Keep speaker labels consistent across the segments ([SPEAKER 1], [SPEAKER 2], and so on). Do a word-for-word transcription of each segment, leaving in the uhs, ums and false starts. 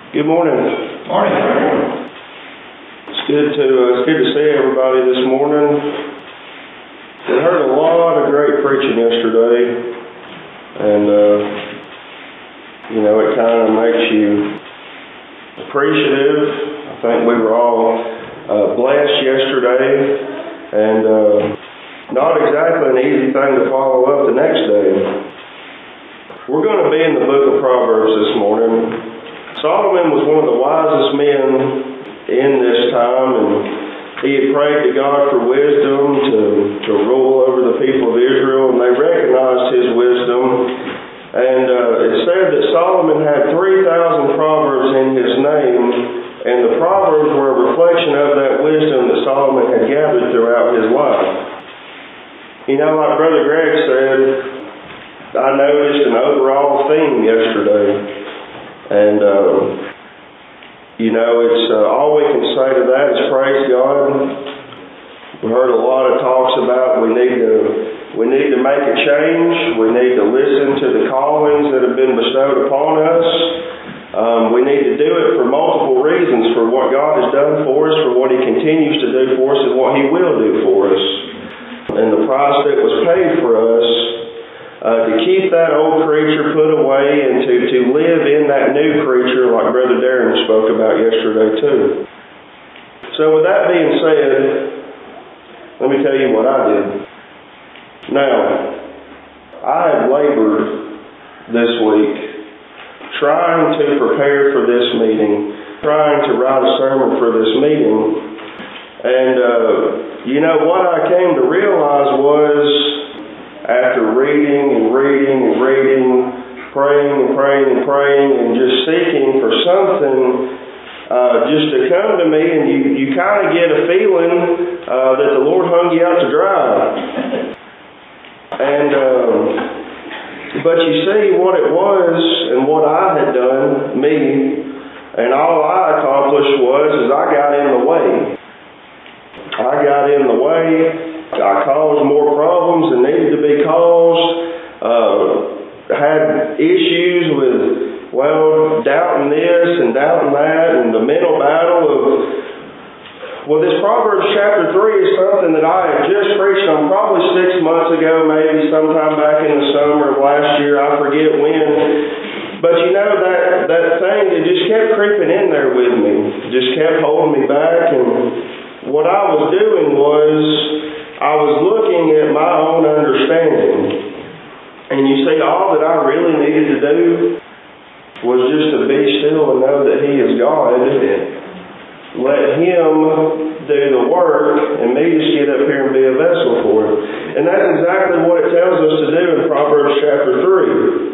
[SPEAKER 1] Good morning.
[SPEAKER 2] Morning.
[SPEAKER 1] It's good to uh, it's good to see everybody this morning. We heard a lot of great preaching yesterday, and uh, you know it kind of makes you appreciative. I think we were all uh, blessed yesterday, and uh, not exactly an easy thing to follow up the next day. We're going to be in the book of Proverbs this morning. Solomon was one of the wisest men in this time, and he had prayed to God for wisdom to, to rule over the people of Israel, and they recognized his wisdom. And uh, it said that Solomon had three thousand proverbs in his name, and the proverbs were a reflection of that wisdom that Solomon had gathered throughout his life. You know, like Brother Greg said, I noticed an overall theme yesterday. And, uh, you know, it's uh, all we can say to that is praise God. We heard a lot of talks about we need to we need to make a change. We need to listen to the callings that have been bestowed upon us. Um, we need to do it for multiple reasons, for what God has done for us, for what He continues to do for us, and what He will do for us. And the price that was paid for us, Uh, to keep that old creature put away and to, to live in that new creature like Brother Darren spoke about yesterday too. So with that being said, let me tell you what I did. Now, I have labored this week trying to prepare for this meeting, trying to write a sermon for this meeting, and uh, you know what I came to realize was, after reading and reading and reading, praying and praying and praying, and just seeking for something uh, just to come to me, and you, you kind of get a feeling uh, that the Lord hung you out to dry. And um, but you see what it was and what I had done, me, and all I accomplished was is I got in the way. I got in the way. I caused more problems than needed to be caused. Uh, had issues with, well, doubting this and doubting that, and the mental battle of, well, this Proverbs chapter three is something that I had just preached on probably six months ago, maybe sometime back in the summer of last year. I forget when. But you know, that, that thing that just kept creeping in there with me, just kept holding me back. And what I was doing was, I was looking at my own understanding. And you see, all that I really needed to do was just to be still and know that He is God. Let Him do the work, and me just get up here and be a vessel for Him. And that's exactly what it tells us to do in Proverbs chapter three.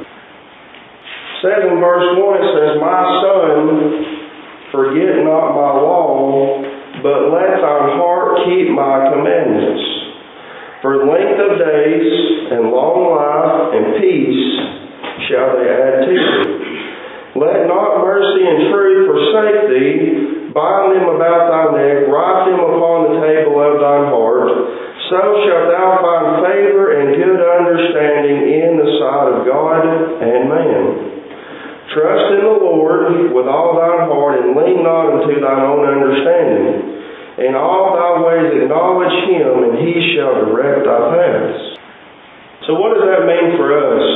[SPEAKER 1] It says in verse one, it says, "My son, forget not my law, but let thine heart keep my commandments. For length of days and long life and peace shall they add to thee. Let not mercy and truth forsake thee. Bind them about thy neck, write them upon the table of thine heart. So shalt thou find favor and good understanding in the sight of God and man. Trust in the Lord with all thine heart, and lean not unto thine own understanding. In all thy ways acknowledge Him, and He shall direct thy paths." So what does that mean for us?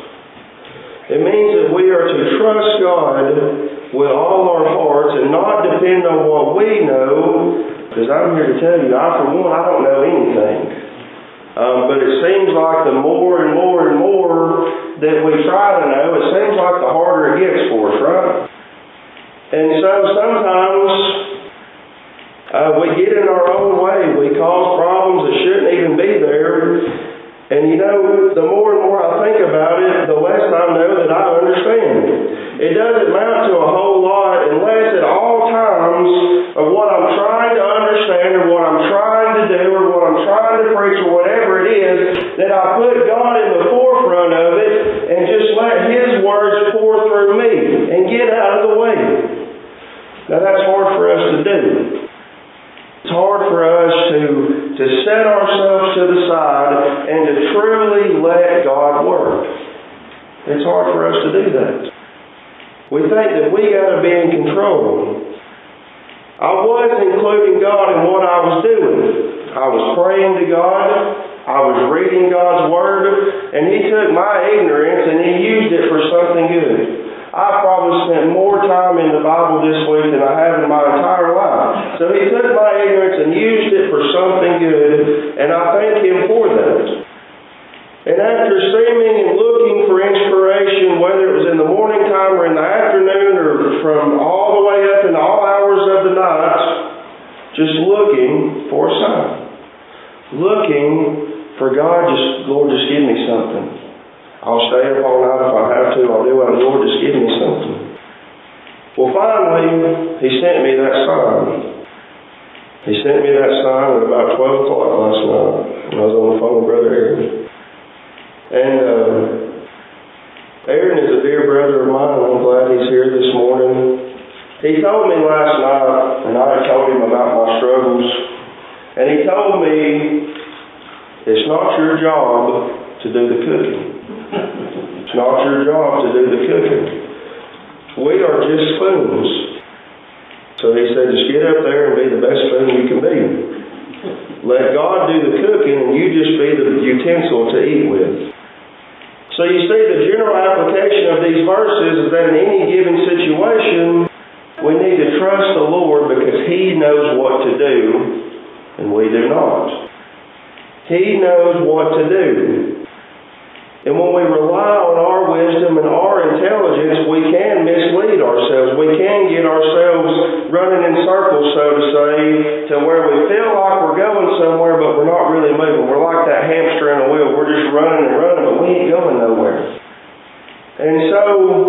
[SPEAKER 1] It means that we are to trust God with all our hearts and not depend on what we know, because I'm here to tell you, I for one, I don't know anything. Um, but it seems like the more and more and more that we try to know, it seems like the harder it gets for us, right? And so sometimes Uh, we get in our own way. We cause problems that shouldn't even be there. And you know, the more and more I think about it, the less I know that I understand. It doesn't amount to a whole lot unless at all times of what I'm trying to understand or what I'm trying to do or what I'm trying to preach or whatever it is, that I put God in the forefront of it and just let His words pour through me and get out of the way. Now that's hard for us to do. It's hard for us to, to set ourselves to the side and to truly let God work. It's hard for us to do that. We think that we got to be in control. I was including God in what I was doing. I was praying to God. I was reading God's Word. And He took my ignorance and He used it for something good. I probably spent more time in the Bible this week than I have in my entire life. So He took my ignorance and used it for something good. And I thank Him for that. And after seeming and looking for inspiration, whether it was in the morning time or in the afternoon or from all the way up in all hours of the night, just looking for a sign. Looking for God, just, Lord, just give me something. I'll stay up all night if I have to. I'll do it. Lord, just give me something. Well, finally, He sent me that sign. He sent me that sign at about twelve o'clock last night when I was on the phone with Brother Aaron. And uh, Aaron is a dear brother of mine, and I'm glad he's here this morning. He told me last night, and I told him about my struggles, and he told me, it's not your job to do the cooking. It's not your job to do the cooking. We are just spoons. So he said, just get up there and be the best spoon you can be. Let God do the cooking, and you just be the utensil to eat with. So you see, the general application of these verses is that in any given situation, we need to trust the Lord because He knows what to do, and we do not. He knows what to do. And when we rely on our wisdom and our intelligence, we can mislead ourselves. We can get ourselves running in circles, so to say, to where we feel like we're going somewhere, but we're not really moving. We're like that hamster in a wheel. We're just running and running, but we ain't going nowhere. And so,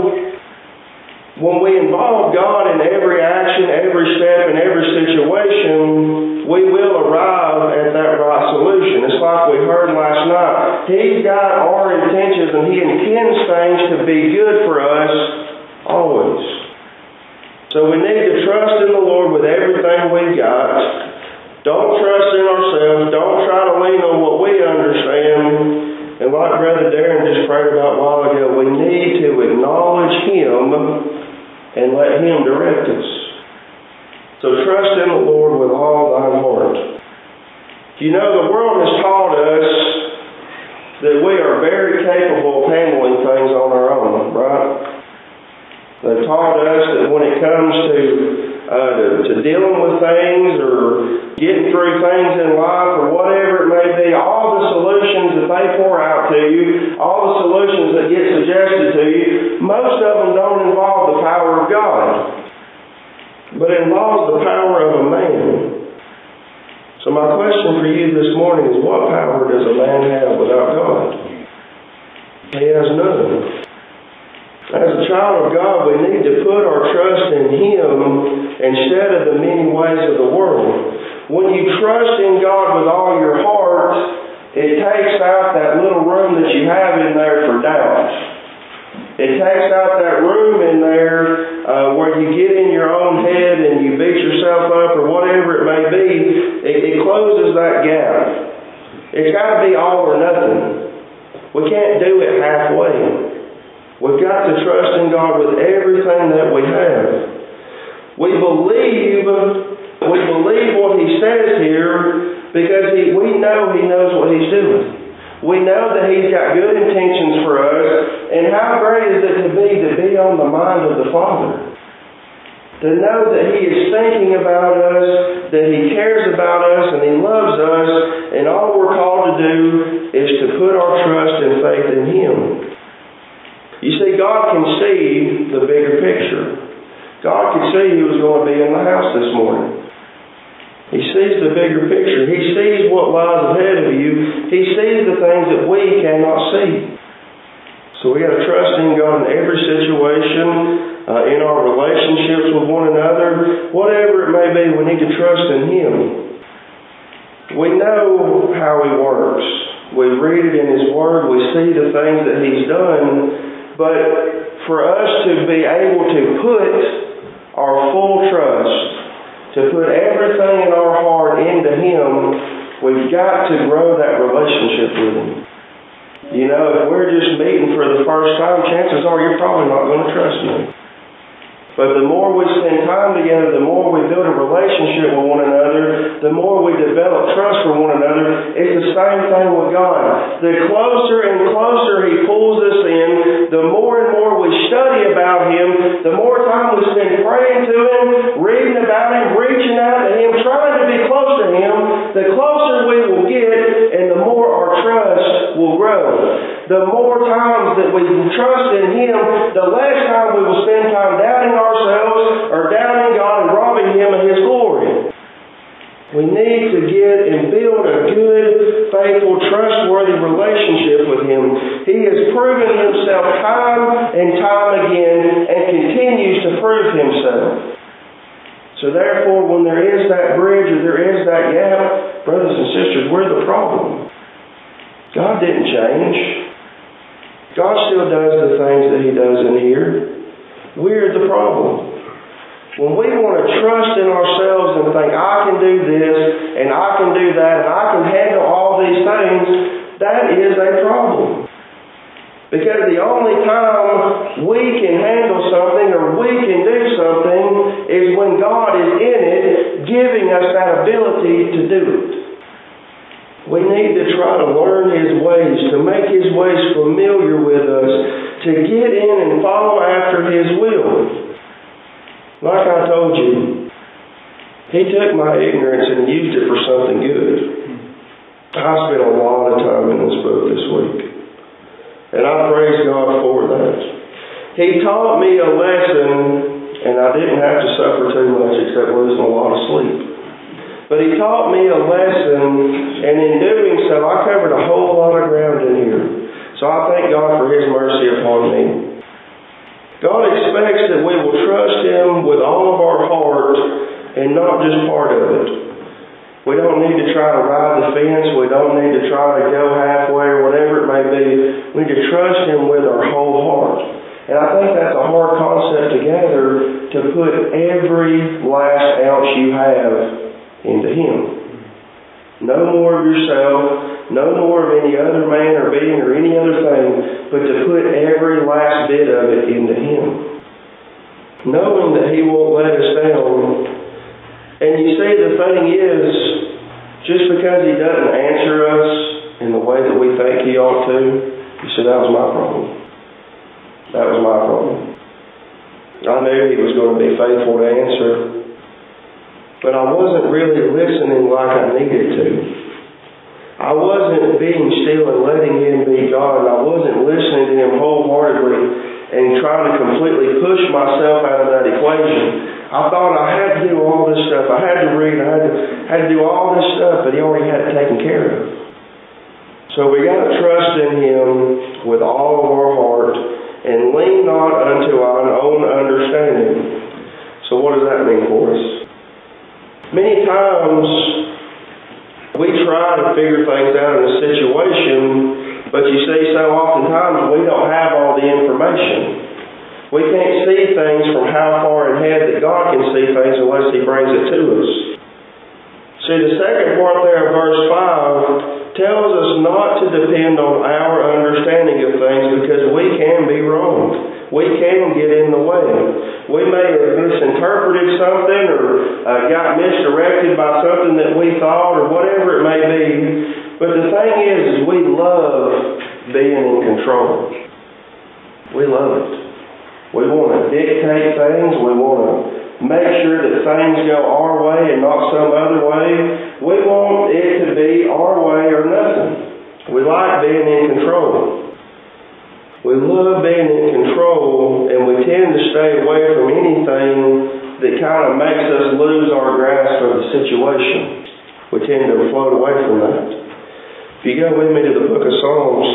[SPEAKER 1] when we involve God in every action, every step, and every situation, we will arrive at that right solution. It's like we heard last night. He's got our intentions and He intends things to be good for us always. So we need to trust in the Lord with everything we got. Don't trust in ourselves. Don't try to lean on what we understand. And like Brother Darren just prayed about a while ago, we need to acknowledge Him and let Him direct us. So trust in the Lord with all thine heart. You know, the world has taught us that we are very capable of handling things on our own, right? They've taught us that when it comes to, uh, to, to dealing with things or getting through things in life or whatever it may be, all the solutions that they pour out to you, all the solutions that get suggested to you, most of them don't involve the power of God, but it involves the power of a man. So my question for you this morning is, what power does a man have without God? He has none. As a child of God, we need to put our trust in Him instead of the many ways of the world. When you trust in God with all your heart, it takes out that little room that you have in there for doubt. It takes out that room in there uh, where you get in your own head and you beat yourself up or whatever it may be. It, it closes that gap. It's got to be all or nothing. We can't do it halfway. We've got to trust in God with everything that we have. We believe, we believe what He says here because he, we know He knows what He's doing. We know that He's got good intentions for us, and how great is it to be to be on the mind of the Father. To know that He is thinking about us, that He cares about us, and He loves us, and all we're called to do is to put our trust and faith in Him. You see, God can see the bigger picture. God can see who was going to be in the house this morning. He sees the bigger picture. He sees what lies ahead of you. He sees the things that we cannot see. So we got to trust in God in every situation, uh, in our relationships with one another, whatever it may be. We need to trust in Him. We know how He works. We read it in His Word. We see the things that He's done. But for us to be able to put our full trust, to put everything in our heart into Him, we've got to grow that relationship with Him. You know, if we're just meeting for the first time, chances are you're probably not going to trust me. But the more we spend time together, the more we build a relationship with one another, the more we develop trust for one another. It's the same thing with God. The closer and closer He pulls us in, the more and more we study about Him, the more time we spend praying to Him, reading about Him, reaching out to Him, trying to be close to Him, the closer we will get and the more our trust will grow. The more times that we trust in Him, the less time we will spend time doubting ourselves or doubting God and robbing Him of His glory. We need to get and build a good, faithful, trustworthy relationship with Him. He has proven Himself time and time again and continues to prove Himself. So therefore, when there is that bridge or there is that gap, brothers and sisters, we're the problem. God didn't change. God still does the things that He does in here. We're the problem. When we want to trust in ourselves and think, I can do this, and I can do that, and I can handle all these things, that is a problem. Because the only time we can handle something or we can do something is when God is in it, giving us that ability to do it. We need to try to learn His ways, to make His ways familiar with us, to get in and follow after His will. Like I told you, He took my ignorance and used it for something good. I spent a lot of time in this book this week, and I praise God for that. He taught me a lesson, and I didn't have to suffer too much except losing a lot of sleep. But He taught me a lesson, and in doing so, I covered a whole lot of ground in here. So I thank God for His mercy upon me. God expects that we will trust Him with all of our heart and not just part of it. We don't need to try to ride the fence. We don't need to try to go halfway or whatever it may be. We need to trust Him with our whole heart. And I think that's a hard concept to gather, to put every last ounce you have into Him. No more of yourself, no more of any other man or being or any other thing, but to put every last bit of it into Him. Knowing that He won't let us down. And you see, the thing is, just because He doesn't answer us in the way that we think He ought to, you see, that was my problem. That was my problem. I knew He was going to be faithful to answer, but I wasn't really listening like I needed to. I wasn't being still and letting Him be God. I wasn't listening to Him wholeheartedly and trying to completely push myself out of that equation. I thought I had to do all this stuff. I had to read. I had to, had to do all this stuff that He already had it taken care of. So we got to trust in Him with all of our heart and lean not unto our own understanding. So what does that mean for us? Many times we try to figure things out in a situation, but you see, so oftentimes we don't have all the information. We can't see things from how far ahead that God can see things unless He brings it to us. See, the second part there of verse five tells us not to depend on our understanding of things because we can be wrong. We can get in the way. We may have misinterpreted something or uh, got misdirected by something that we thought or whatever it may be. But the thing is, is we love being in control. We love it. We want to dictate things. We want to make sure that things go our way and not some other way. We want it to be our way or nothing. We like being in control. We love being in control, and we tend to stay away from anything that kind of makes us lose our grasp of the situation. We tend to float away from that. If you go with me to the book of Psalms,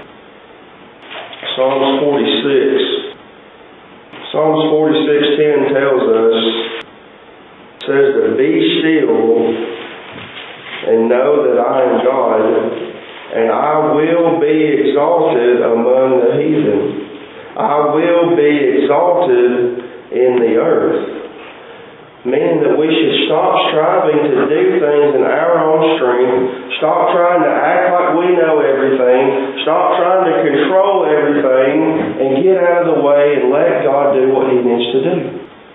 [SPEAKER 1] Psalms forty-six. Psalms forty-six ten tells us, says to be still and know that I am God, and I will be exalted among the heathen. I will be exalted in the earth. Meaning that we should stop striving to do things in our own strength. Stop trying to act like we know everything. Stop trying to control everything and get out of the way and let God do what He needs to do.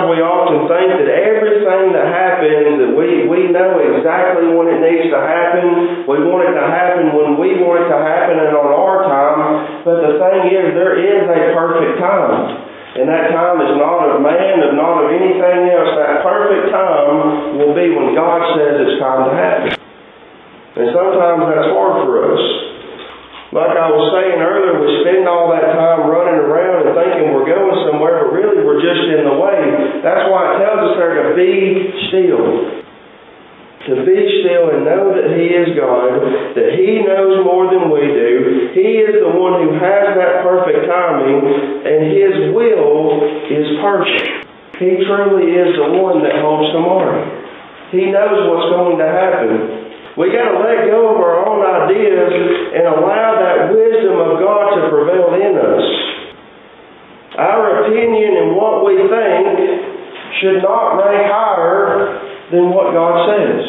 [SPEAKER 1] sometimes we often think that everything that happens, that we, we know exactly when it needs to happen. We want it to happen when we want it to happen and on our time. But the thing is, there is a perfect time. And that time is not of man, of not of anything else. That perfect time will be when God says it's time to happen. And sometimes that's hard for us. Like I was saying earlier, we spend all that time running around and thinking we're going somewhere, but really we're just in the way. That's why it tells us there to be still. To be still and know that He is God, that He knows more than we do. He is the one who has that perfect timing, and His will is perfect. He truly is the one that holds tomorrow. He knows what's going to happen. We got to let go of our own ideas and allow that wisdom of God to prevail in us. Our opinion and what we think should not rank higher than what God says.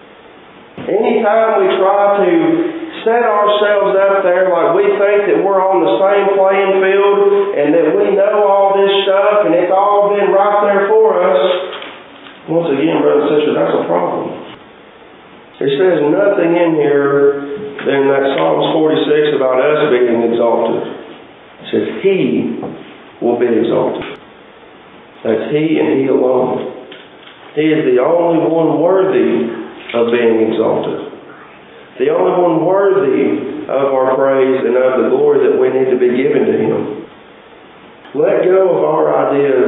[SPEAKER 1] Anytime we try to set ourselves up there like we think that we're on the same playing field and that we know all this stuff and it's all been right there for us, once again, brothers and sisters, that's a problem. It says nothing in here in that Psalms forty-six about us being exalted. It says He will be exalted. That's He and He alone. He is the only one worthy of being exalted. The only one worthy of our praise and of the glory that we need to be given to Him. Let go of our ideas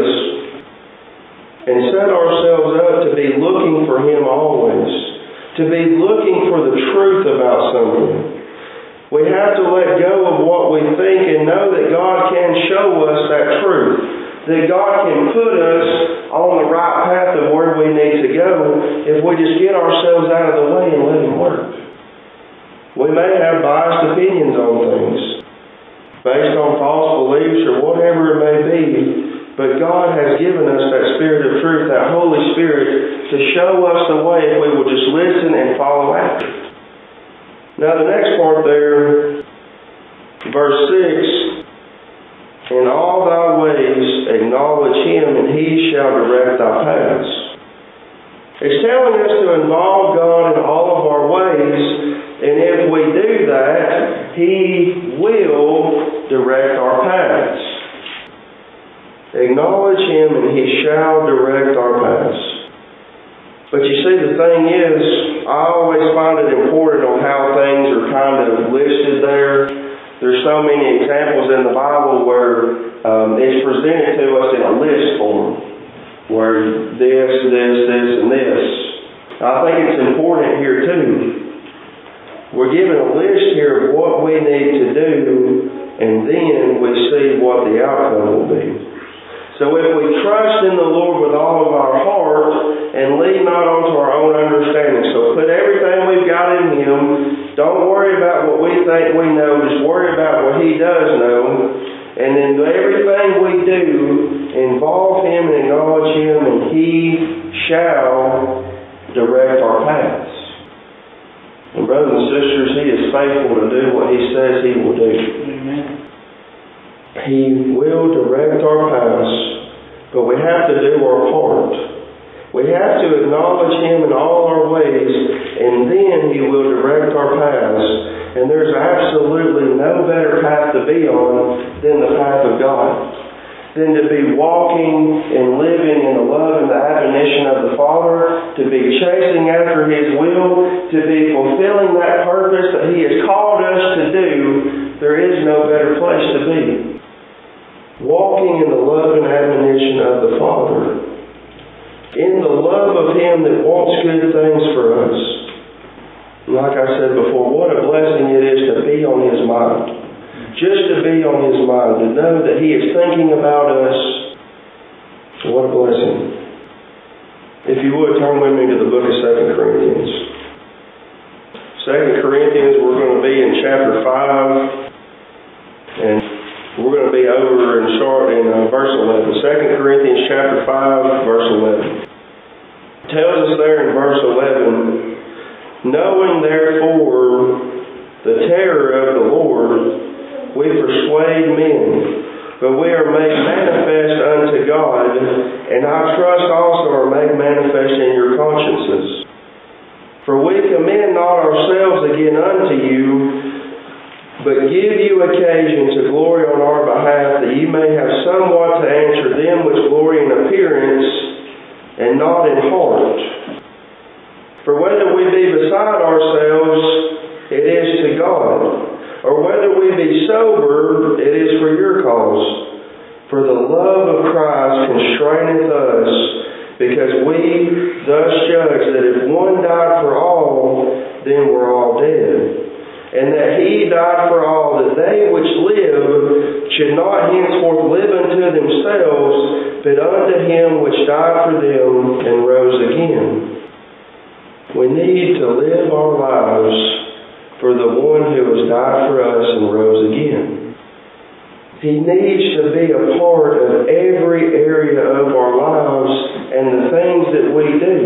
[SPEAKER 1] and set ourselves up to be looking for Him always. To be looking for the truth about something. We have to let go of what we think and know that God can show us that truth. That God can put us on the right path of where we need to go if we just get ourselves out of the way and let Him work. We may have biased opinions on things based on false beliefs or whatever it may be, but God has given us that Spirit of truth, that Holy Spirit, to show us the way if we will just listen and follow after. Now the next part there, verse six, in all thy ways acknowledge Him, and He shall direct thy paths. It's telling us to involve God in all of our ways, and if we do that, He will direct our paths. Acknowledge Him, and He shall direct our paths. But you see, the thing is, I always find it important on how things are kind of listed there. There's so many examples in the Bible where um, it's presented to us in a list form, where this, this, this, and this. I think it's important here too. We're given a list here of what we need to do, and then we see what the outcome will be. So if we trust in the Lord with all of our heart and lean not onto our own understanding, so put everything we've got in Him. Don't worry about what we think we know. Just worry about what He does know. And then everything we do, involve Him and acknowledge Him, and He shall direct our paths. And brothers and sisters, He is faithful to do what He says He will do. Amen. He will direct our paths, but we have to do our part. We have to acknowledge Him in all our ways, and then He will direct our paths. And there's absolutely no better path to be on than the path of God. Than to be walking and living in the love and the admonition of the Father, to be chasing after His will, to be fulfilling that purpose that He has called us to do. There is no better place to be. Walking in the love and admonition of the Father. In the love of Him that wants good things for us. Like I said before, what a blessing it is to be on His mind. Just to be on His mind. To know that He is thinking about us. What a blessing. If you would, turn with me to the book of Second Corinthians. Second Corinthians, we're going to be in chapter five. And we're going to be over and start in uh, verse eleven. Second Corinthians chapter five, verse eleven. It tells us there in verse eleven, knowing therefore the terror of the Lord, we persuade men. but we are made manifest unto God, and I trust also are made manifest in your consciences. For we commend not ourselves again unto you, but give you occasion to glory on our behalf, that ye may have somewhat to answer them which glory in appearance, and not in heart. For whether we be beside ourselves, it is to God, or whether we be sober, it is for your cause. For the love of Christ constraineth us, because we thus judge that if one died for all, then we're all dead. And that he died for all, that they which live should not henceforth live unto themselves, but unto him which died for them and rose again. We need to live our lives for the one who has died for us and rose again. He needs to be a part of every area of our lives and the things that we do.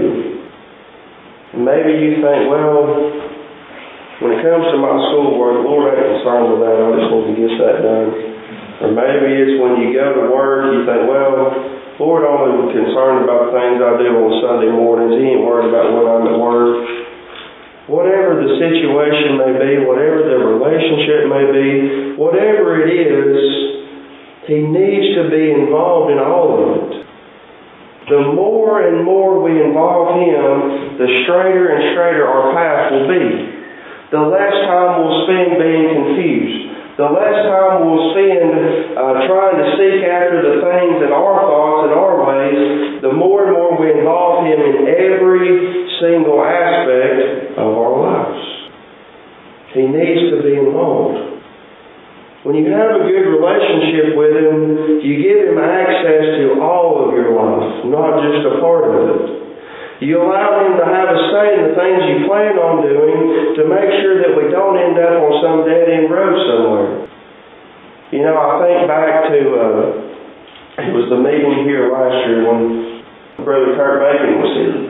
[SPEAKER 1] Maybe you think, well, when it comes to my schoolwork, the Lord ain't concerned with that. I just need to get that done. Or maybe it's when you go to work, you think, well, Lord only concerned about the things I do on Sunday mornings. He ain't worried about when I'm at work. Whatever the situation may be, whatever the relationship may be, whatever it is, He needs to be involved in all of it. The more and more we involve Him, the straighter and straighter our path will be. The less time we'll spend being confused. The less time we'll spend uh, trying to seek after the things in our thoughts and our ways, the more and more we involve Him in every single aspect of our lives. He needs to be involved. When you have a good relationship with Him, you give Him access to all of your life, not just a part of it. You allow Him to have a say in the things you plan on doing to make sure that we don't end up on some dead-end road somewhere. You know, I think back to, uh, it was the meeting here last year when Brother Kurt Bacon was here.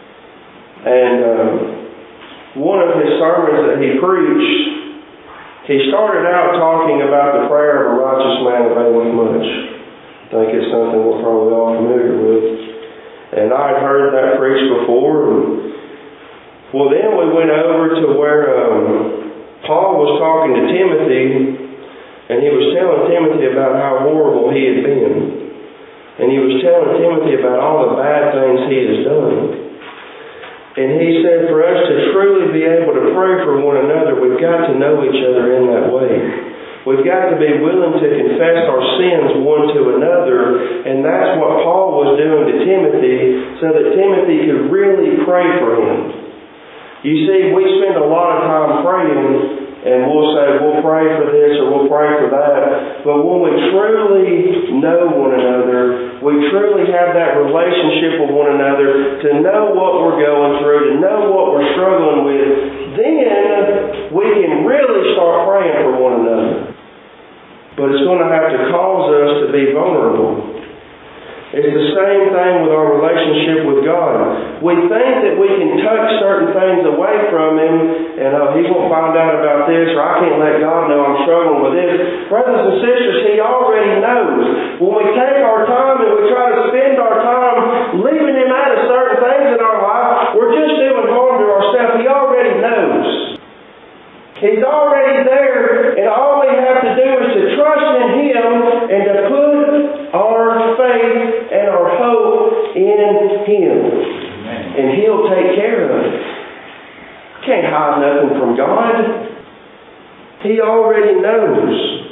[SPEAKER 1] And uh, one of his sermons that he preached, he started out talking about the prayer of a righteous man availeth much. I think it's something we're probably all familiar with. And I had heard that preached before. And, well, then we went over to where um, Paul was talking to Timothy, and he was telling Timothy about how horrible he had been. And he was telling Timothy about all the bad things he has done. And he said for us to truly be able to pray for one another, we've got to know each other in that way. We've got to be willing to confess our sins one to another, and that's what Paul was doing to Timothy, so that Timothy could really pray for him. You see, we spend a lot of time praying, and we'll say, we'll pray for this or we'll pray for that, but when we truly know one another, we truly have that relationship with one another, to know what we're going through, to know what we're struggling with, then we can really start praying for one another. But it's going to have to cause us to be vulnerable. It's the same thing with our relationship with God. We think that we can tuck certain things away from Him, and oh, He won't find out about this, or I can't let God know I'm struggling with this. Brothers and sisters, He already knows. When we take our time and we try to spend our time leaving Him out of certain things in our life, we're just doing harm to ourselves. He already knows. He's already there, and all we have to do is to trust in Him and to put our faith and our hope in Him. And He'll take care of it. Can't hide nothing from God. He already knows.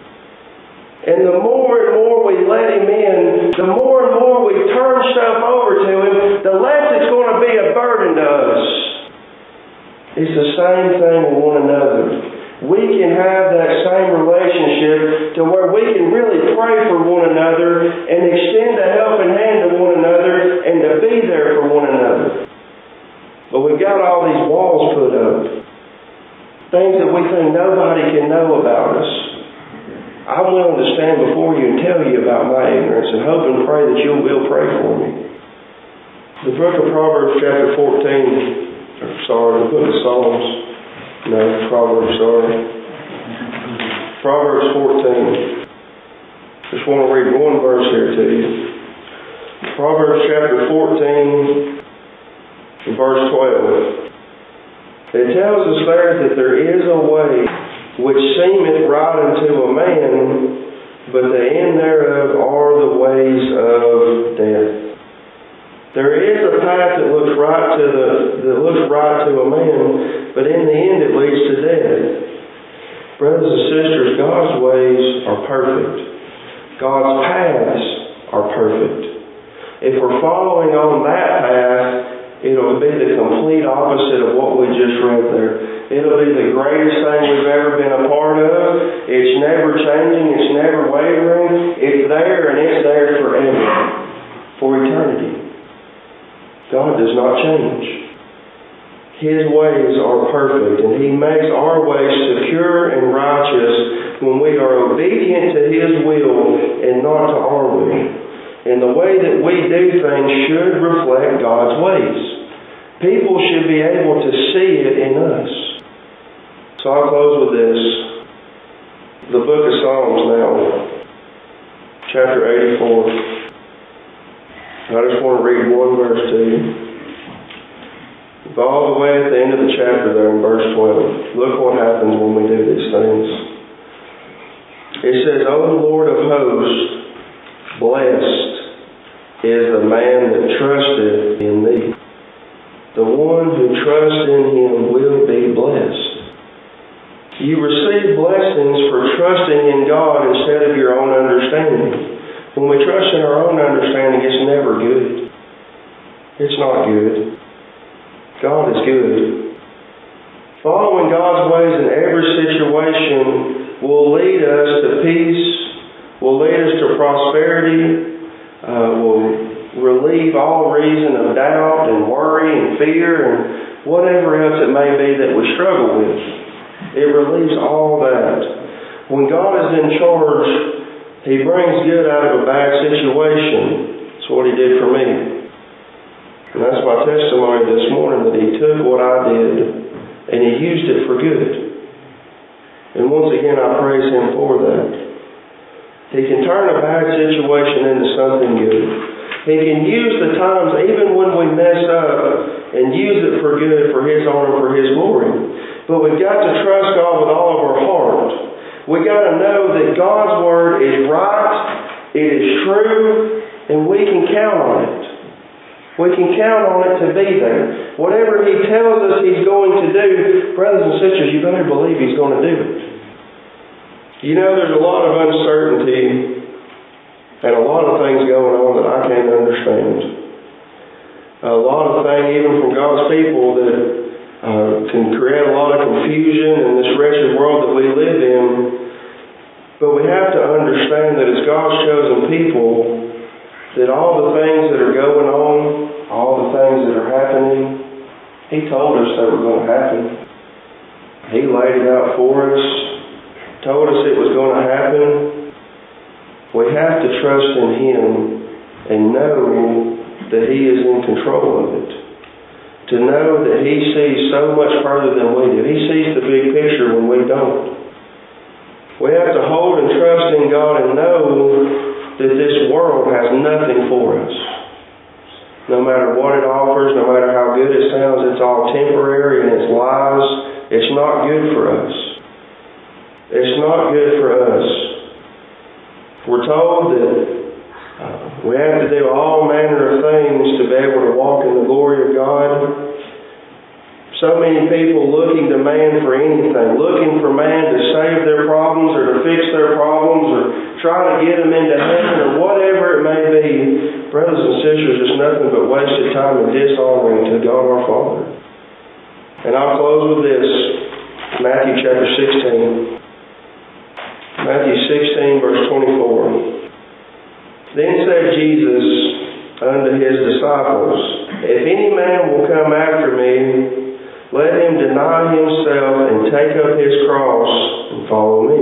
[SPEAKER 1] And the more and more we let Him in, the more and more we turn stuff over to Him, the less it's going to be a burden to us. It's the same thing with one another. We can have that same relationship to where we can really pray for one another and extend a helping hand to one another and to be there for one another. But we've got all these walls put up. Things that we think nobody can know about us. I'm willing to stand before you and tell you about my ignorance and hope and pray that you will pray for me. The book of Proverbs chapter fourteen... Sorry, the book of Psalms. No, Proverbs, sorry. Proverbs fourteen. Just want to read one verse here to you. Proverbs chapter fourteen, verse twelve. It tells us there that there is a way which seemeth right unto a man, but the end thereof are the ways of death. There is a path that looks right to the that looks right to a man, but in the end it leads to death. Brothers and sisters, God's ways are perfect. God's paths are perfect. If we're following on that path, it'll be the complete opposite of what we just read there. It'll be the greatest thing we've ever been a part of. It's never changing. It's never wavering. It's there and it's there forever. For eternity. God does not change. His ways are perfect, and He makes our ways secure and righteous when we are obedient to His will and not to our will. And the way that we do things should reflect God's ways. People should be able to see it in us. So I'll close with this. The book of Psalms now, chapter eighty-four. I just want to read one verse to you. All the way at the end of the chapter there in verse twelve. Look what happens when we do these things. It says, O Lord of hosts, blessed is the man that trusteth in Thee. The one who trusts in Him will be blessed. You receive blessings for trusting in God instead of your own understanding. When we trust in our own understanding, it's never good. It's not good. God is good. Following God's ways in every situation will lead us to peace, will lead us to prosperity, uh, will relieve all reason of doubt and worry and fear and whatever else it may be that we struggle with. It relieves all that. When God is in charge, He brings good out of a bad situation. That's what He did for me. And that's my testimony this morning, that He took what I did and He used it for good. And once again, I praise Him for that. He can turn a bad situation into something good. He can use the times, even when we mess up, and use it for good, for His honor, for His glory. But we've got to trust God with all of our heart. We've got to know that God's Word is right, it is true, and we can count on it. We can count on it to be there. Whatever He tells us He's going to do, brothers and sisters, you better believe He's going to do it. You know, there's a lot of uncertainty and a lot of things going on that I can't understand. A lot of things, even from God's people, that uh, can create a lot of confusion in this wretched world that we live in. But we have to understand that as God's chosen people, that all the things that are going on, all the things that are happening, He told us they were going to happen. He laid it out for us, told us it was going to happen. We have to trust in Him and know that He is in control of it. To know that He sees so much further than we do. He sees the big picture when we don't. We have to hold and trust in God and know that this world has nothing for us. No matter what it offers, no matter how good it sounds, it's all temporary and it's lies. It's not good for us. It's not good for us. We're told that uh, we have to do all manner of things to be able to walk in the glory of God. So many people looking to man for anything, looking for man to save their problems or to fix their problems or try to get them into heaven or whatever it may be. Brothers and sisters, it's nothing but wasted time and dishonoring to God our Father. And I'll close with this. Matthew chapter sixteen. Matthew sixteen, verse twenty-four. Then said Jesus unto His disciples, If any man will come after me, let him deny himself and take up his cross and follow me.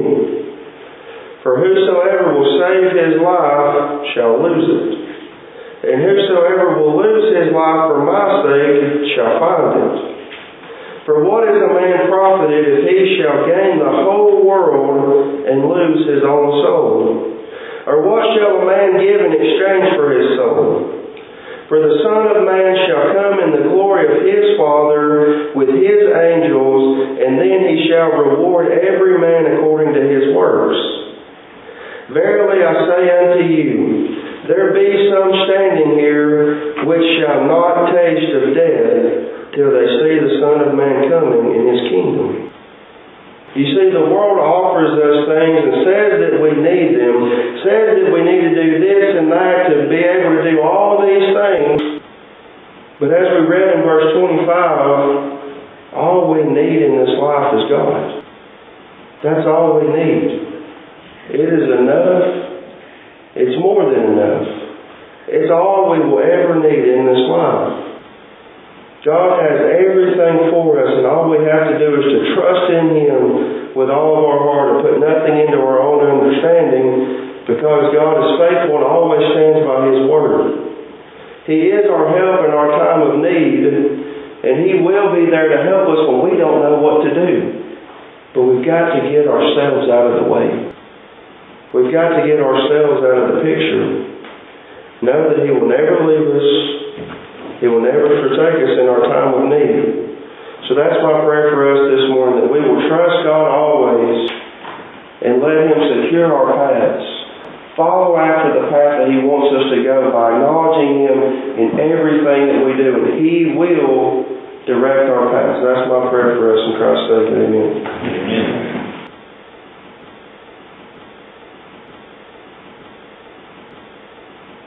[SPEAKER 1] For whosoever will save his life shall lose it. And whosoever will lose his life for my sake shall find it. For what is a man profited if he shall gain the whole world and lose his own soul? Or what shall a man give in exchange for his soul? For the Son of Man shall come in the glory of his Father with his angels, and then he shall reward every man according to his works. Verily I say unto you, there be some standing here which shall not taste of death till they see the Son of Man coming in his kingdom. You see, the world offers us things and says that we need them, says that we need to do this and that to be able to do all these things. But as we read in verse twenty-five, all we need in this life is God. That's all we need. It is enough. It's more than enough. It's all we will ever need in this life. God has everything for us, and all we have to do is to trust in Him with all of our heart and put nothing into our own understanding, because God is faithful and always stands by His Word. He is our help in our time of need, and He will be there to help us when we don't know what to do. But we've got to get ourselves out of the way. We've got to get ourselves out of the picture. Know that He will never leave us. He will never forsake us in our time of need. So that's my prayer for us this morning, that we will trust God always and let Him secure our paths. Follow after the path that He wants us to go by acknowledging Him in everything that we do, and He will direct our paths. That's my prayer for us in Christ's sake. Amen. Amen.